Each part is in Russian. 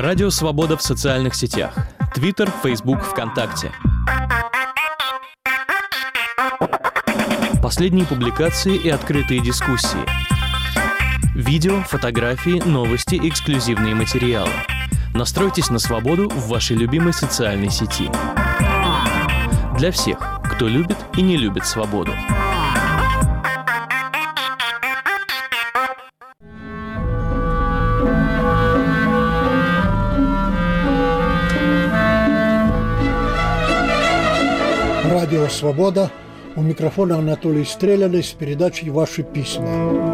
Радио «Свобода» в социальных сетях. Твиттер, Фейсбук, ВКонтакте. Последние публикации и открытые дискуссии. Видео, фотографии, новости, эксклюзивные материалы. Настройтесь на свободу в вашей любимой социальной сети. Для всех, кто любит и не любит свободу. Радио «Свобода». У микрофона Анатолий Стреляный с передачей «Ваши письма».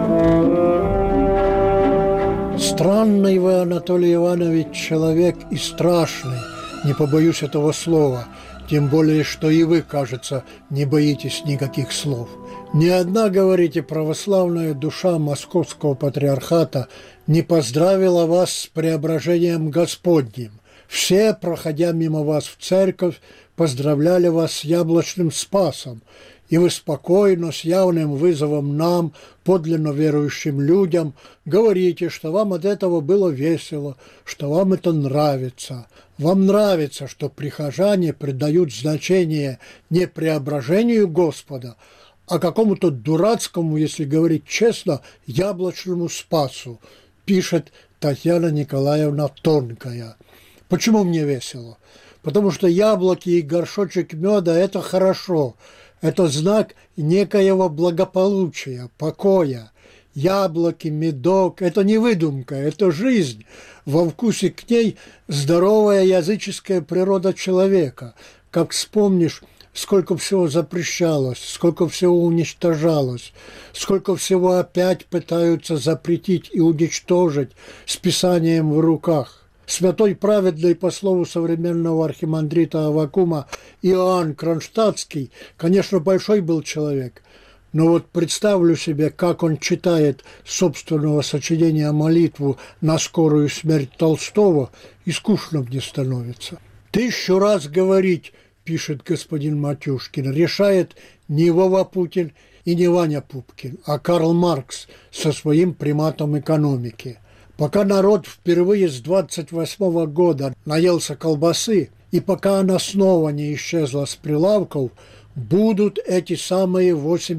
Странный вы, Анатолий Иванович, человек и страшный, не побоюсь этого слова, тем более, что и вы, кажется, не боитесь никаких слов. Ни одна, говорите, православная душа Московского патриархата не поздравила вас с преображением Господним. Все, проходя мимо вас в церковь, поздравляли вас с яблочным спасом, и вы спокойно, с явным вызовом нам, подлинно верующим людям, говорите, что вам от этого было весело, что вам это нравится. Вам нравится, что прихожане придают значение не преображению Господа, а какому-то дурацкому, если говорить честно, яблочному спасу, пишет Татьяна Николаевна Тонкая. Почему мне весело? Потому что яблоки и горшочек меда – это хорошо. Это знак некоего благополучия, покоя. Яблоки, медок – это не выдумка, это жизнь. Во вкусе к ней здоровая языческая природа человека. Как вспомнишь, сколько всего запрещалось, сколько всего уничтожалось, сколько всего опять пытаются запретить и уничтожить с Писанием в руках. Святой праведный, по слову современного архимандрита Аввакума, Иоанн Кронштадтский, конечно, большой был человек, но вот представлю себе, как он читает собственного сочинения молитву на скорую смерть Толстого, и скучно мне становится. 1000 раз говорить, пишет господин Матюшкин, решает не Вова Путин и не Ваня Пупкин, а Карл Маркс со своим приматом экономики. Пока народ впервые с 28 года наелся колбасы, и пока она снова не исчезла с прилавков, будут эти самые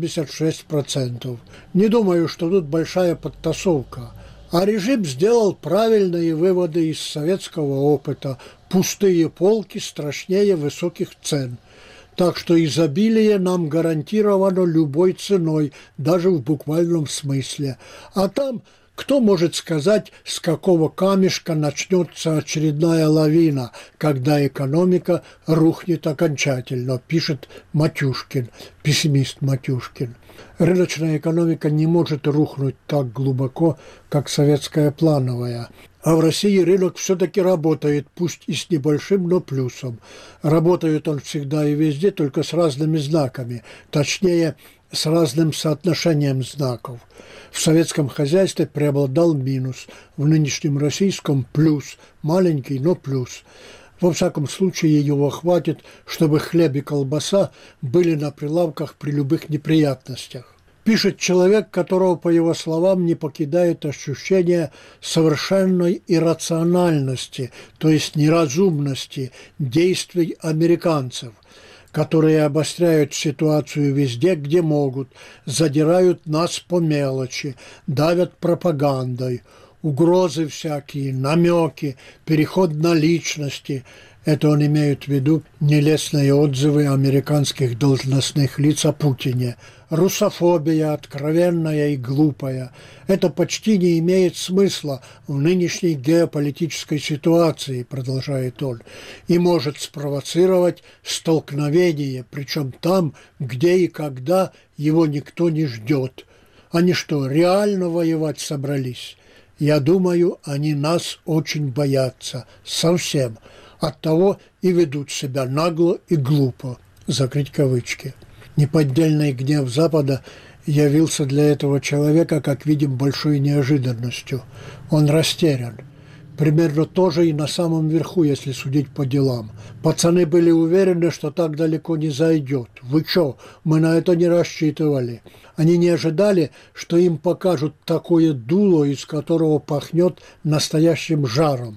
86%. Не думаю, что тут большая подтасовка. А режим сделал правильные выводы из советского опыта. Пустые полки страшнее высоких цен. Так что изобилие нам гарантировано любой ценой, даже в буквальном смысле. А там... Кто может сказать, с какого камешка начнется очередная лавина, когда экономика рухнет окончательно, пишет Матюшкин, пессимист Матюшкин. Рыночная экономика не может рухнуть так глубоко, как советская плановая. А в России рынок все-таки работает, пусть и с небольшим, но плюсом. Работает он всегда и везде, только с разными знаками, точнее, с разным соотношением знаков. В советском хозяйстве преобладал минус, в нынешнем российском плюс, маленький, но плюс. Во всяком случае, его хватит, чтобы хлеб и колбаса были на прилавках при любых неприятностях. Пишет человек, которого, по его словам, не покидает ощущение совершенной иррациональности, то есть неразумности действий американцев, которые обостряют ситуацию везде, где могут, задирают нас по мелочи, давят пропагандой, угрозы всякие, намеки, переход на личности. Это он имеет в виду нелестные отзывы американских должностных лиц о Путине. Русофобия откровенная и глупая. Это почти не имеет смысла в нынешней геополитической ситуации, продолжает он, и может спровоцировать столкновение, причем там, где и когда его никто не ждет. Они что, реально воевать собрались? Я думаю, они нас очень боятся. Совсем. Оттого и ведут себя нагло и глупо. Закрыть кавычки. Неподдельный гнев Запада явился для этого человека, как видим, большой неожиданностью. Он растерян. Примерно то же и на самом верху, если судить по делам. Пацаны были уверены, что так далеко не зайдет. Вы чё, мы на это не рассчитывали. Они не ожидали, что им покажут такое дуло, из которого пахнет настоящим жаром.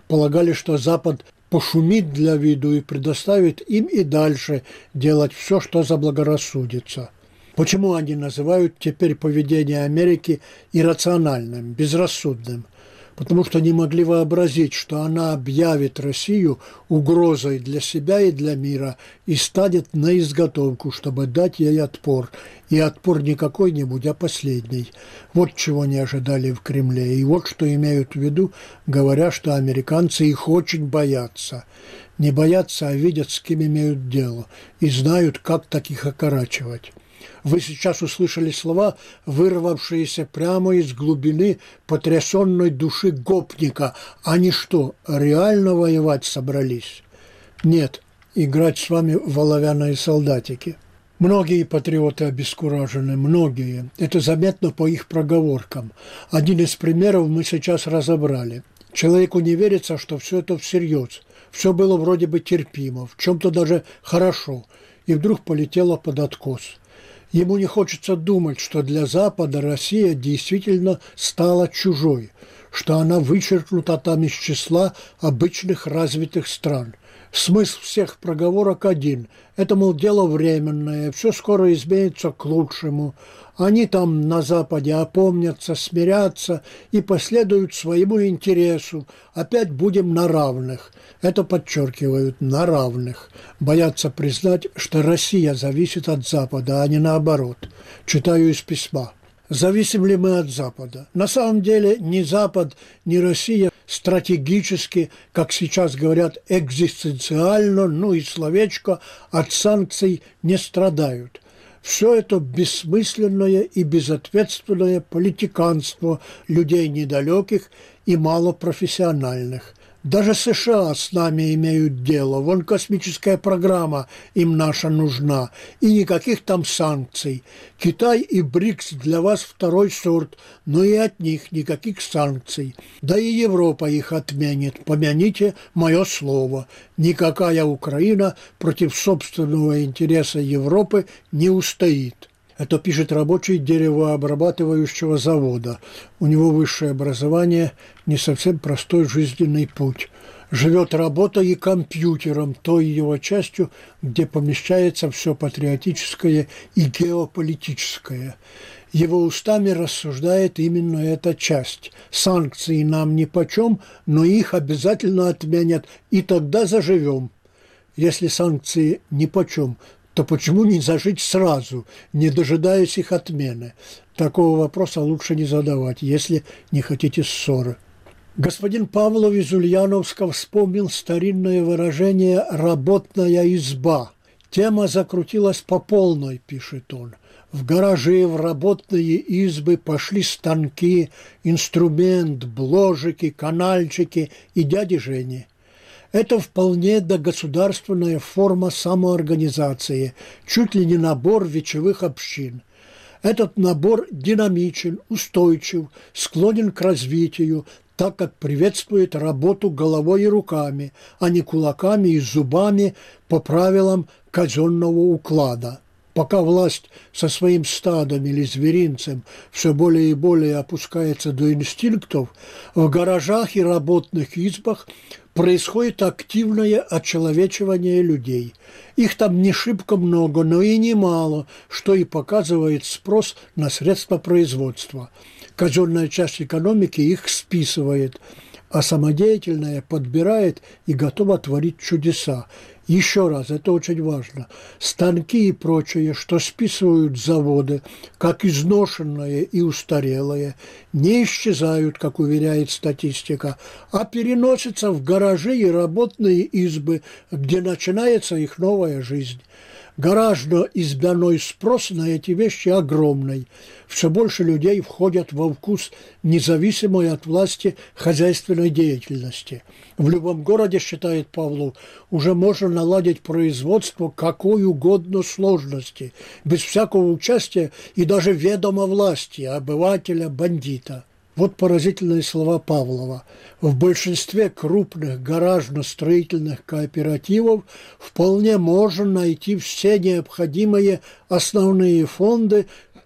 полагали, что Запад пошумит для виду и предоставит им и дальше делать все, что заблагорассудится. Почему они называют теперь поведение Америки иррациональным, безрассудным? Потому что не могли вообразить, что она объявит Россию угрозой для себя и для мира и станет на изготовку, чтобы дать ей отпор. И отпор не какой-нибудь, а последний. Вот чего не ожидали в Кремле. И вот что имеют в виду, говоря, что американцы их очень боятся. Не боятся, а видят, с кем имеют дело, и знают, как таких окорачивать. Вы сейчас услышали слова, вырвавшиеся прямо из глубины потрясенной души гопника. Они что, реально воевать собрались? Нет, играть с вами в оловянные солдатики. Многие патриоты обескуражены, многие. Это заметно по их проговоркам. Один из примеров мы сейчас разобрали. Человеку не верится, что все это всерьез. Все было вроде бы терпимо, в чем-то даже хорошо. И вдруг полетело под откос. Ему не хочется думать, что для Запада Россия действительно стала чужой, что она вычеркнута там из числа обычных развитых стран. Смысл всех проговорок один. Это, мол, дело временное, все скоро изменится к лучшему. Они там на Западе опомнятся, смирятся и последуют своему интересу. Опять будем на равных. Это подчеркивают, на равных. Боятся признать, что Россия зависит от Запада, а не наоборот. Читаю из письма. Зависим ли мы от Запада? На самом деле ни Запад, ни Россия стратегически, как сейчас говорят, экзистенциально, ну и словечко, от санкций не страдают. Все это бессмысленное и безответственное политиканство людей недалеких и малопрофессиональных. Даже США с нами имеют дело. Вон космическая программа им наша нужна. И никаких там санкций. Китай и БРИКС для вас второй сорт, но и от них никаких санкций. Да и Европа их отменит. Помяните мое слово. Никакая Украина против собственного интереса Европы не устоит. Это пишет рабочий деревообрабатывающего завода. У него высшее образование, не совсем простой жизненный путь. Живет работой и компьютером, той его частью, где помещается все патриотическое и геополитическое. Его устами рассуждает именно эта часть. Санкции нам нипочем, но их обязательно отменят, и тогда заживем. Если санкции нипочем, то почему не зажить сразу, не дожидаясь их отмены? Такого вопроса лучше не задавать, если не хотите ссоры. Господин Павлов из Ульяновска вспомнил старинное выражение «работная изба». Тема закрутилась по полной, пишет он. В гаражи, в работные избы пошли станки, инструмент, бложики, канальчики и дяди Жени. Это вполне догосударственная форма самоорганизации, чуть ли не набор вечевых общин. Этот набор динамичен, устойчив, склонен к развитию, так как приветствует работу головой и руками, а не кулаками и зубами по правилам казенного уклада. Пока власть со своим стадом или зверинцем все более и более опускается до инстинктов, в гаражах и работных избах происходит активное очеловечивание людей. Их там не шибко много, но и немало, что и показывает спрос на средства производства. Казенная часть экономики их списывает, а самодеятельная подбирает и готова творить чудеса. Еще раз, это очень важно. Станки и прочее, что списывают заводы, как изношенное и устарелое, не исчезают, как уверяет статистика, а переносятся в гаражи и работные избы, где начинается их новая жизнь. Гаражно-избяной спрос на эти вещи огромный. Все больше людей входят во вкус независимой от власти хозяйственной деятельности. В любом городе, считает Павлов, уже можно наладить производство какой угодно сложности, без всякого участия и даже ведома власти, обывателя, бандита. Вот поразительные слова Павлова. В большинстве крупных гаражно-строительных кооперативов вполне можно найти все необходимые основные фонды,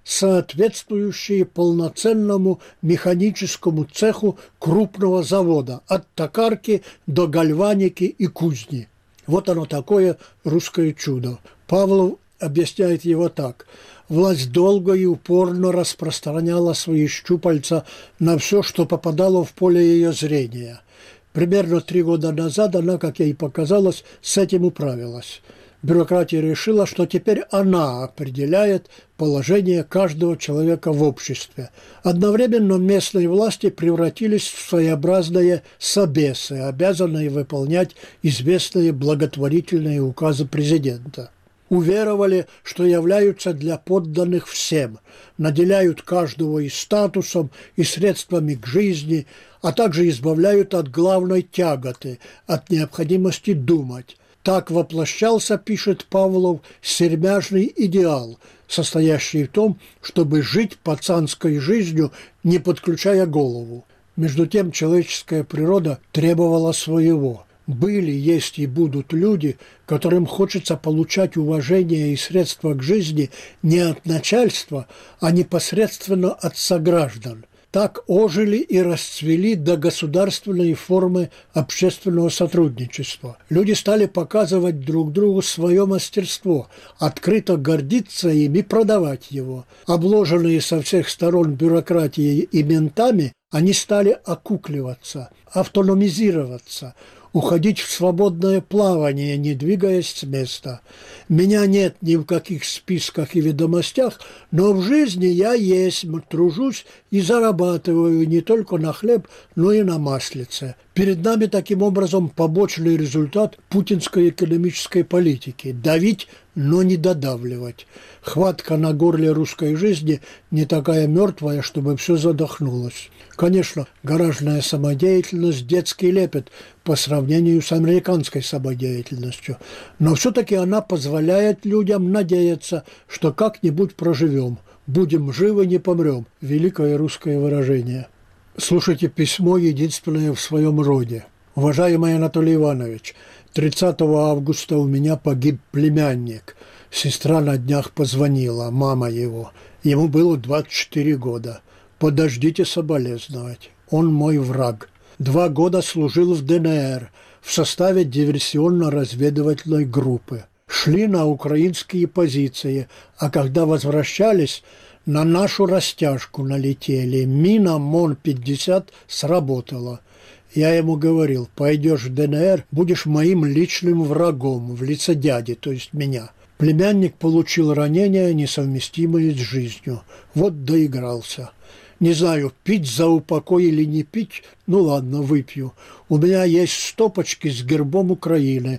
соответствующие полноценному механическому цеху крупного завода, от токарки до гальваники и кузни. Вот оно такое русское чудо. Павлов объясняет его так. Власть долго и упорно распространяла свои щупальца на все, что попадало в поле ее зрения. Примерно 3 года назад она, как ей показалось, с этим управилась. Бюрократия решила, что теперь она определяет положение каждого человека в обществе. Одновременно местные власти превратились в своеобразные собесы, обязанные выполнять известные благотворительные указы президента. Уверовали, что являются для подданных всем, наделяют каждого и статусом, и средствами к жизни, а также избавляют от главной тяготы, от необходимости думать. Так воплощался, пишет Павлов, сермяжный идеал, состоящий в том, чтобы жить пацанской жизнью, не подключая голову. Между тем человеческая природа требовала своего. Были, есть и будут люди, которым хочется получать уважение и средства к жизни не от начальства, а непосредственно от сограждан. Так ожили и расцвели догосударственные формы общественного сотрудничества. Люди стали показывать друг другу свое мастерство, открыто гордиться им и продавать его. Обложенные со всех сторон бюрократией и ментами, они стали окукливаться, автономизироваться, уходить в свободное плавание, не двигаясь с места. Меня нет ни в каких списках и ведомостях, но в жизни я есть, тружусь и зарабатываю не только на хлеб, но и на маслице. Перед нами таким образом побочный результат путинской экономической политики – давить, но не додавливать. Хватка на горле русской жизни не такая мертвая, чтобы все задохнулось. Конечно, гаражная самодеятельность – детский лепет по сравнению с американской самодеятельностью, но все-таки она позволяет людям надеяться, что как-нибудь проживем. «Будем живы, не помрем» – великое русское выражение. Слушайте письмо, единственное в своем роде. Уважаемый Анатолий Иванович, 30 августа у меня погиб племянник. Сестра на днях позвонила, мама его. Ему было 24 года. Подождите соболезновать. Он мой враг. 2 года служил в ДНР в составе диверсионно-разведывательной группы. Шли на украинские позиции, а когда возвращались, на нашу растяжку налетели. Мина МОН-50 сработала. Я ему говорил, пойдешь в ДНР, будешь моим личным врагом в лице дяди, то есть меня. Племянник получил ранение, несовместимое с жизнью. Вот доигрался. Не знаю, пить за упокой или не пить, ну ладно, выпью. У меня есть стопочки с гербом Украины,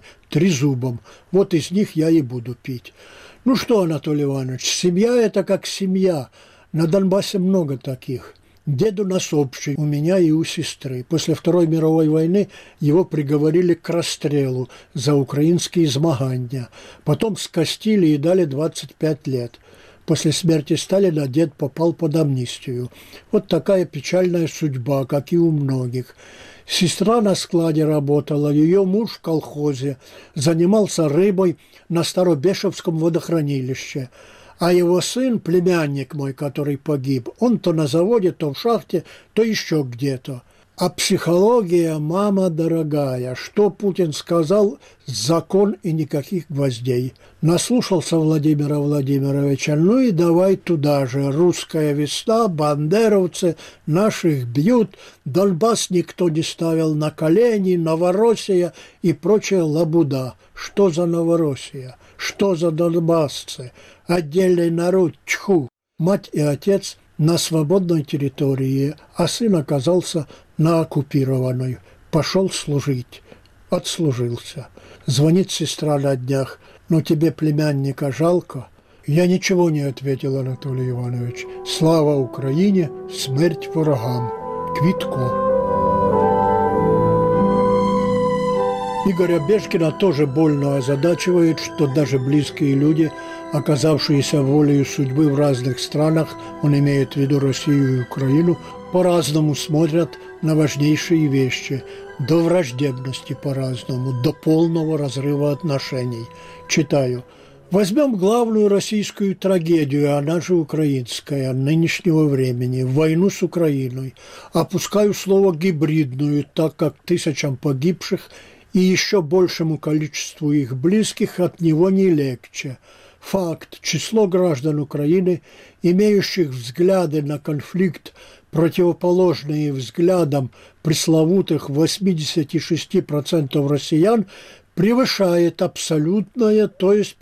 3 Вот из них я и буду пить. Ну что, Анатолий Иванович, семья – это как семья. На Донбассе много таких. Дед у нас общий, у меня и у сестры. После Второй мировой войны его приговорили к расстрелу за украинские змагания. Потом скостили и дали 25 лет. После смерти Сталина дед попал под амнистию. Вот такая печальная судьба, как и у многих. Сестра на складе работала, ее муж в колхозе, занимался рыбой на Старобешевском водохранилище. А его сын, племянник мой, который погиб, он то на заводе, то в шахте, то еще где-то. А психология, мама дорогая, что Путин сказал, закон и никаких гвоздей. Наслушался Владимира Владимировича, ну и давай туда же. Русская весна, бандеровцы, наших бьют, Донбасс никто не ставил на колени, Новороссия и прочая лабуда. Что за Новороссия? Что за донбассцы? Отдельный народ, тьфу. Мать и отец на свободной территории, а сын оказался на оккупированной. Пошел служить. Отслужился. Звонит сестра на днях. «Ну тебе племянника жалко?» Я ничего не ответил, Анатолий Иванович. Слава Украине, смерть врагам. Квитко. Игоря Бешкина тоже больно озадачивает, что даже близкие люди, оказавшиеся волею судьбы в разных странах, он имеет в виду Россию и Украину, по-разному смотрят на важнейшие вещи, до враждебности по-разному, до полного разрыва отношений. Читаю. Возьмем главную российскую трагедию, она же украинская, нынешнего времени, войну с Украиной. Опускаю слово «гибридную», так как тысячам погибших и еще большему количеству их близких от него не легче. Факт: число граждан Украины, имеющих взгляды на конфликт, противоположные взглядам пресловутых 86% россиян, превышает абсолютное, то есть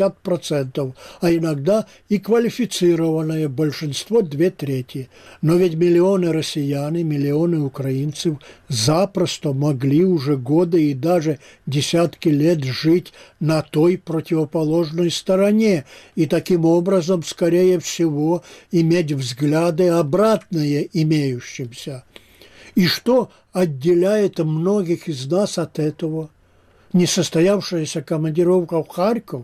50%, а иногда и квалифицированное большинство 2/3. Но ведь миллионы россиян и миллионы украинцев запросто могли уже годы и даже десятки лет жить на той противоположной стороне и таким образом, скорее всего, иметь взгляды обратные имеющимся. И что отделяет многих из нас от этого? Несостоявшаяся командировка в Харьков,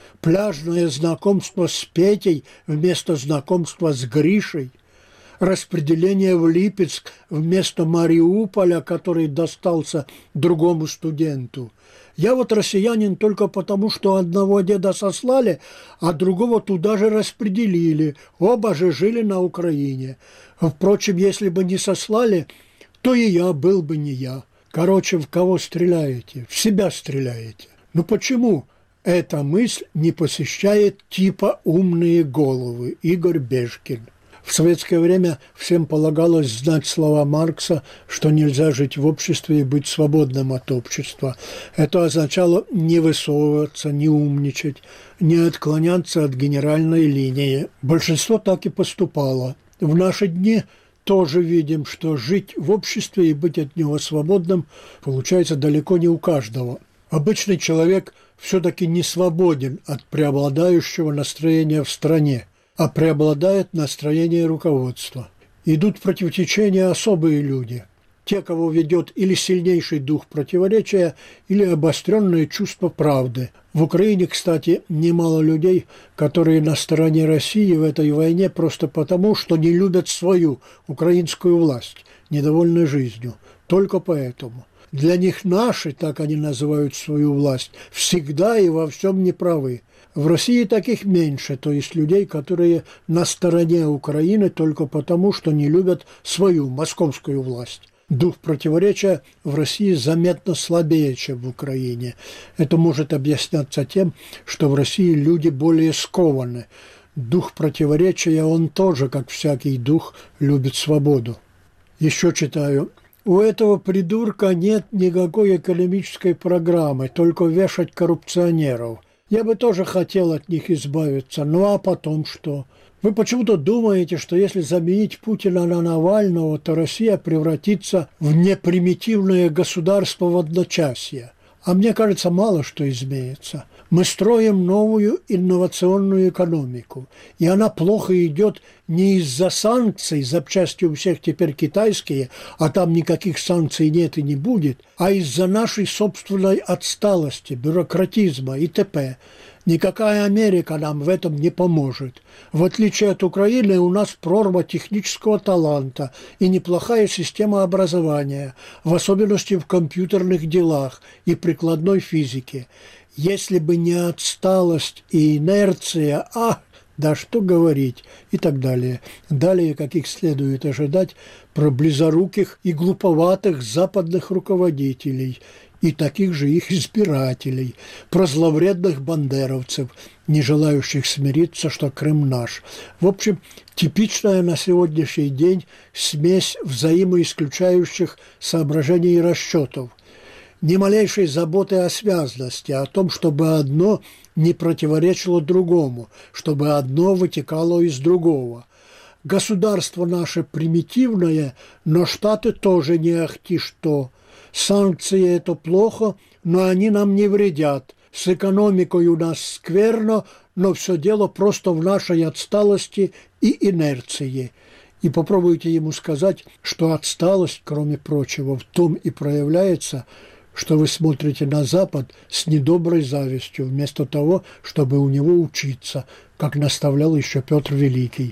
пляжное знакомство с Петей вместо знакомства с Гришей, распределение в Липецк вместо Мариуполя, который достался другому студенту. Я вот россиянин только потому, что одного деда сослали, а другого туда же распределили. Оба же жили на Украине. Впрочем, если бы не сослали, то и я был бы не я. Короче, в кого стреляете? В себя стреляете. Ну почему эта мысль не посещает типа умные головы? Игорь Бежкин. В советское время всем полагалось знать слова Маркса, что нельзя жить в обществе и быть свободным от общества. Это означало не высовываться, не умничать, не отклоняться от генеральной линии. Большинство так и поступало. В наши дни тоже видим, что жить в обществе и быть от него свободным получается далеко не у каждого. Обычный человек все-таки не свободен от преобладающего настроения в стране, а преобладает настроение руководства. Идут против течения особые люди, те, кого ведет или сильнейший дух противоречия, или обостренное чувство правды. В Украине, кстати, немало людей, которые на стороне России в этой войне просто потому, что не любят свою украинскую власть, недовольны жизнью. Только поэтому. Для них наши, так они называют свою власть, всегда и во всем неправы. В России таких меньше, то есть людей, которые на стороне Украины только потому, что не любят свою московскую власть. Дух противоречия в России заметно слабее, чем в Украине. Это может объясняться тем, что в России люди более скованы. Дух противоречия, он тоже, как всякий дух, любит свободу. Еще читаю. У этого придурка нет никакой экономической программы, только вешать коррупционеров. Я бы тоже хотел от них избавиться, ну а потом что? Вы почему-то думаете, что если заменить Путина на Навального, то Россия превратится в непримитивное государство в одночасье. А мне кажется, мало что изменится. Мы строим новую инновационную экономику, и она плохо идет не из-за санкций, запчасти у всех теперь китайские, а там никаких санкций нет и не будет, а из-за нашей собственной отсталости, бюрократизма и т.п. Никакая Америка нам в этом не поможет. В отличие от Украины, у нас прорва технического таланта и неплохая система образования, в особенности в компьютерных делах и прикладной физике. Если бы не отсталость и инерция, да что говорить, и так далее. Далее, каких следует ожидать, про близоруких и глуповатых западных руководителей и таких же их избирателей, про зловредных бандеровцев, не желающих смириться, что Крым наш. В общем, типичная на сегодняшний день смесь взаимоисключающих соображений и расчетов. Ни малейшей заботы о связности, о том, чтобы одно не противоречило другому, чтобы одно вытекало из другого. Государство наше примитивное, но Штаты тоже не ахти что. Санкции – это плохо, но они нам не вредят. С экономикой у нас скверно, но все дело просто в нашей отсталости и инерции. И попробуйте ему сказать, что отсталость, кроме прочего, в том и проявляется, что вы смотрите на Запад с недоброй завистью, вместо того, чтобы у него учиться, как наставлял еще Петр Великий.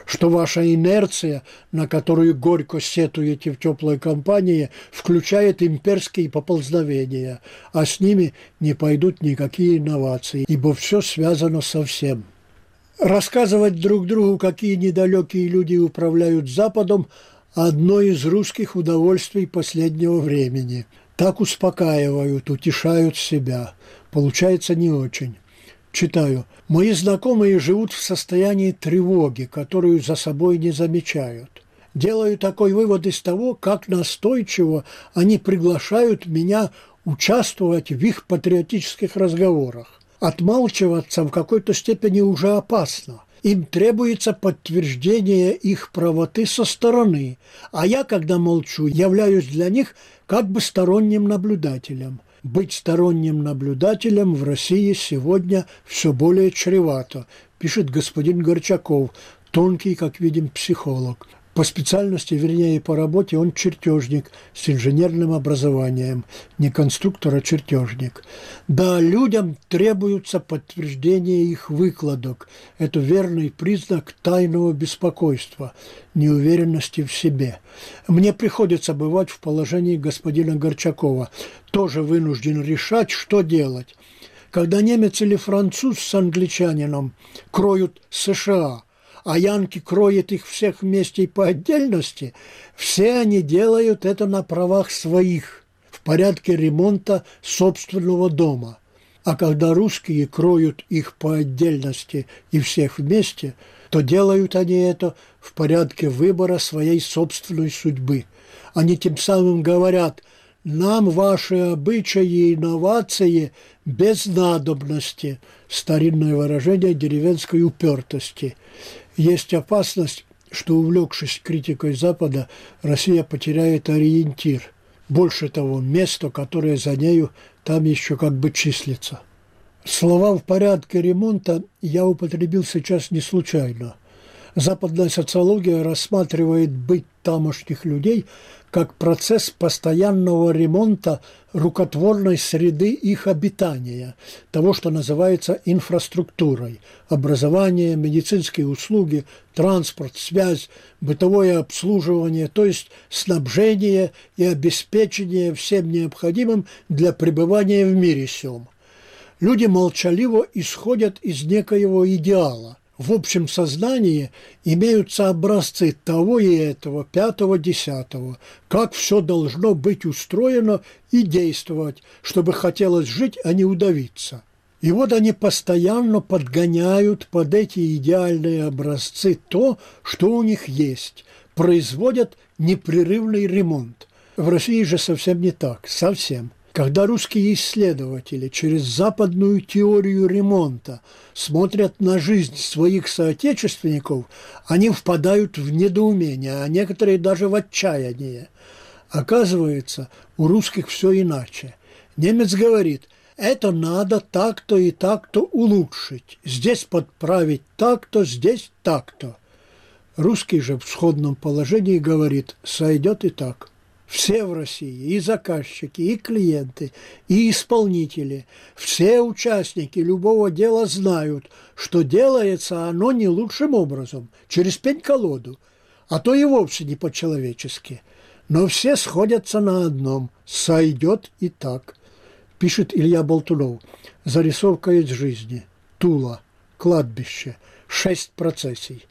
что ваша инерция, на которую горько сетуете в теплой компании, включает имперские поползновения, а с ними не пойдут никакие инновации, ибо все связано со всем. Рассказывать друг другу, какие недалекие люди управляют Западом, одно из русских удовольствий последнего времени. Так успокаивают, утешают себя. Получается не очень. Читаю. «Мои знакомые живут в состоянии тревоги, которую за собой не замечают. Делаю такой вывод из того, как настойчиво они приглашают меня участвовать в их патриотических разговорах. Отмалчиваться в какой-то степени уже опасно. Им требуется подтверждение их правоты со стороны, а я, когда молчу, являюсь для них как бы сторонним наблюдателем. Быть сторонним наблюдателем в России сегодня все более чревато», пишет господин Горчаков, тонкий, как видим, психолог. По специальности, вернее, по работе он чертежник с инженерным образованием, не конструктор, а чертежник. Да, людям требуется подтверждение их выкладок. Это верный признак тайного беспокойства, неуверенности в себе. Мне приходится бывать в положении господина Горчакова. Тоже вынужден решать, что делать. Когда немец или француз с англичанином кроют США, а янки кроют их всех вместе и по отдельности, все они делают это на правах своих, в порядке ремонта собственного дома. А когда русские кроют их по отдельности и всех вместе, то делают они это в порядке выбора своей собственной судьбы. Они тем самым говорят: «Нам ваши обычаи и инновации без надобности», старинное выражение деревенской упертости. Есть опасность, что, увлекшись критикой Запада, Россия потеряет ориентир. Больше того, место, которое за нею, там еще как бы числится. Слова «в порядке ремонта» я употребил сейчас не случайно. Западная социология рассматривает быт тамошних людей как процесс постоянного ремонта рукотворной среды их обитания, того, что называется инфраструктурой: образование, медицинские услуги, транспорт, связь, бытовое обслуживание, то есть снабжение и обеспечение всем необходимым для пребывания в мире сём. Люди молчаливо исходят из некоего идеала. В общем сознании имеются образцы того и этого, пятого, десятого, как все должно быть устроено и действовать, чтобы хотелось жить, а не удавиться. И вот они постоянно подгоняют под эти идеальные образцы то, что у них есть, производят непрерывный ремонт. В России же совсем не так, совсем. Когда русские исследователи через западную теорию ремонта смотрят на жизнь своих соотечественников, они впадают в недоумение, а некоторые даже в отчаяние. Оказывается, у русских все иначе. Немец говорит: это надо так-то и так-то улучшить, здесь подправить так-то, здесь так-то. Русский же в сходном положении говорит: сойдет и так. Все в России, и заказчики, и клиенты, и исполнители, все участники любого дела знают, что делается оно не лучшим образом, через пень-колоду, а то и вовсе не по-человечески. Но все сходятся на одном: сойдет и так. Пишет Илья Болтунов. Зарисовка из жизни. Тула. Кладбище. 6 процессий.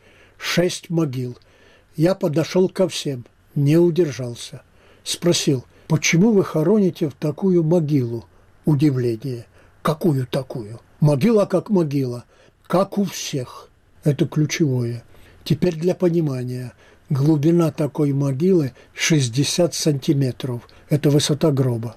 6 могил. Я подошел ко всем. Не удержался. Спросил: почему вы хороните в такую могилу? Удивление. Какую такую? Могила как могила. Как у всех. Это ключевое. Теперь для понимания. Глубина такой могилы 60 сантиметров. Это высота гроба.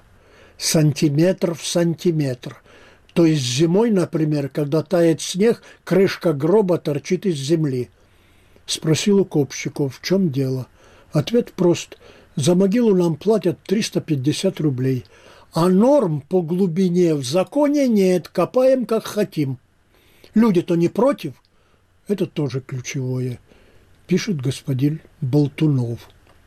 Сантиметр в сантиметр. То есть зимой, например, когда тает снег, крышка гроба торчит из земли. Спросил у копщиков: в чем дело? Ответ прост. За могилу нам платят 350 рублей, а норм по глубине в законе нет, копаем как хотим. Люди-то не против? Это тоже ключевое, пишет господин Болтунов.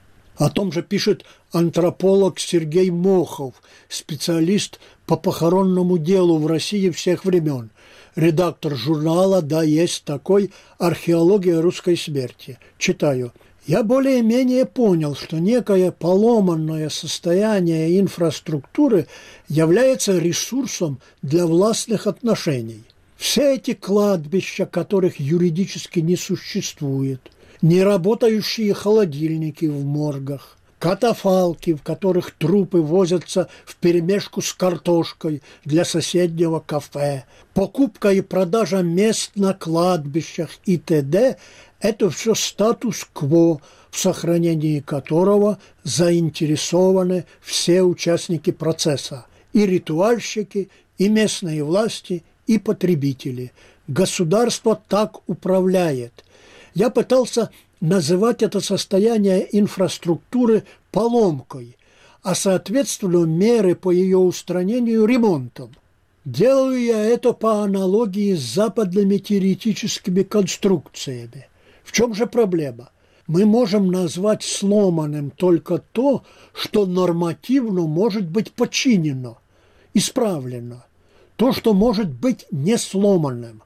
О том же пишет антрополог Сергей Мохов, специалист по похоронному делу в России всех времен. редактор журнала, да, есть такой «Археология русской смерти». Читаю. Я более-менее понял, что некое поломанное состояние инфраструктуры является ресурсом для властных отношений. Все эти кладбища, которых юридически не существует, неработающие холодильники в моргах, катафалки, в которых трупы возятся вперемешку с картошкой для соседнего кафе, покупка и продажа мест на кладбищах и т.д. – это все статус-кво, в сохранении которого заинтересованы все участники процесса – и ритуальщики, и местные власти, и потребители. Государство так управляет. Я пытался называть это состояние инфраструктуры поломкой, а соответственно меры по ее устранению ремонтом. Делаю я это по аналогии с западными теоретическими конструкциями. В чем же проблема? Мы можем назвать сломанным только то, что нормативно может быть починено, исправлено. То, что может быть не сломанным.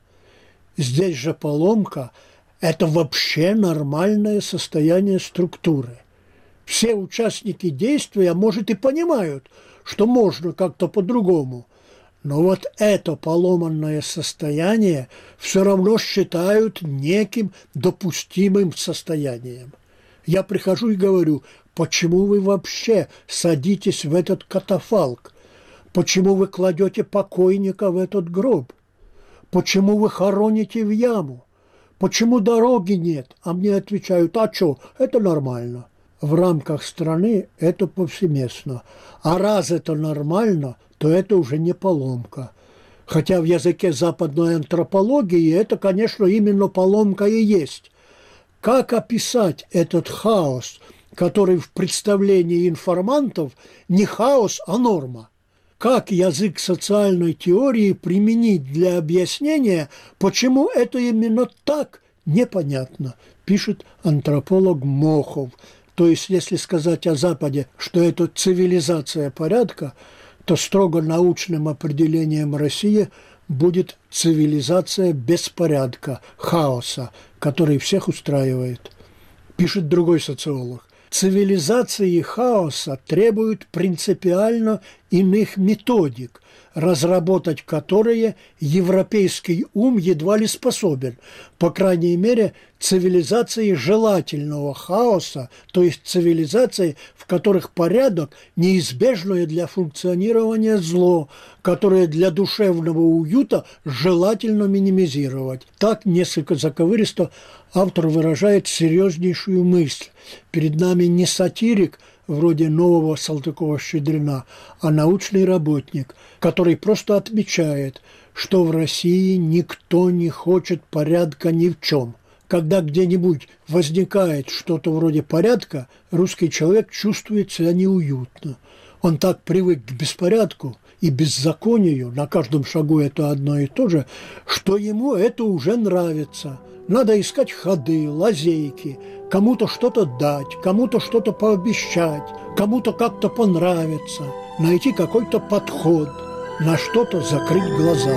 Здесь же поломка – это вообще нормальное состояние структуры. Все участники действия, может, и понимают, что можно как-то по-другому, но вот это поломанное состояние все равно считают неким допустимым состоянием. Я прихожу и говорю, почему вы вообще садитесь в этот катафалк? Почему вы кладете покойника в этот гроб? Почему вы хороните в яму? Почему дороги нет? А мне отвечают, а что, это нормально. В рамках страны это повсеместно. А раз это нормально, то это уже не поломка. Хотя в языке западной антропологии это, конечно, именно поломка и есть. Как описать этот хаос, который в представлении информантов не хаос, а норма? Как язык социальной теории применить для объяснения, почему это именно так, непонятно, пишет антрополог Мохов. То есть, если сказать о Западе, что это цивилизация порядка, то строго научным определением России будет цивилизация беспорядка, хаоса, который всех устраивает. Пишет другой социолог. Цивилизации хаоса требуют принципиально иных методик, разработать которые европейский ум едва ли способен. По крайней мере, цивилизации желательного хаоса, то есть цивилизации, в которых порядок – неизбежное для функционирования зло, которое для душевного уюта желательно минимизировать. Так, несколько заковыристо, автор выражает серьезнейшую мысль. Перед нами не сатирик, вроде нового Салтыкова-Щедрина, а научный работник, который просто отмечает, что в России никто не хочет порядка ни в чем. Когда где-нибудь возникает что-то вроде порядка, русский человек чувствует себя неуютно. Он так привык к беспорядку и беззаконию, на каждом шагу это одно и то же, что ему это уже нравится. Надо искать ходы, лазейки, кому-то что-то дать, кому-то что-то пообещать, кому-то как-то понравится, найти какой-то подход, на что-то закрыть глаза.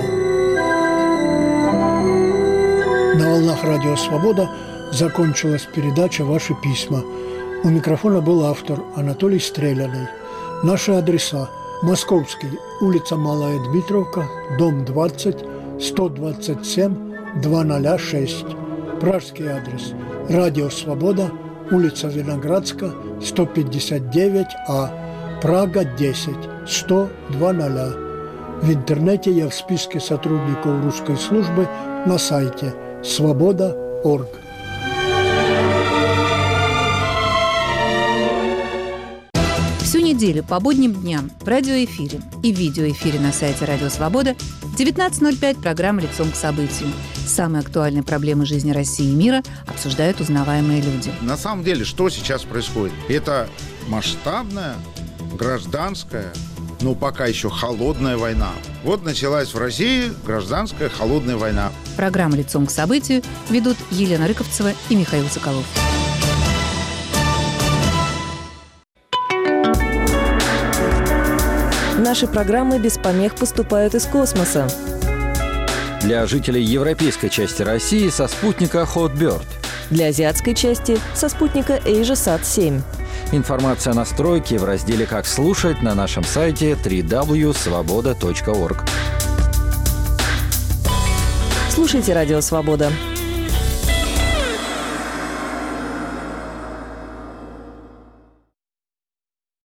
На волнах Радио Свобода закончилась передача «Ваши письма». У микрофона был автор Анатолий Стреляный. Наши адреса: Московский, улица Малая Дмитровка, дом 20, 127, 206. Пражский адрес: Радио Свобода, улица Виноградска, 159А, Прага, 10, 100, 200. В интернете я в списке сотрудников русской службы на сайте svoboda.org. Всю неделю по будним дням в радиоэфире и видеоэфире на сайте Радио Свобода в 19:05 программа «Лицом к событию». Самые актуальные проблемы жизни России и мира обсуждают узнаваемые люди. На самом деле, что сейчас происходит? Это масштабная, гражданская, но пока еще холодная война. Вот началась в России гражданская холодная война. Программу «Лицом к событию» ведут Елена Рыковцева и Михаил Соколов. Наши программы без помех поступают из космоса. Для жителей европейской части России со спутника Hotbird. Для азиатской части со спутника AsiaSat-7. Информация о настройке в разделе «Как слушать» на нашем сайте www.svoboda.org. Слушайте «Радио Свобода».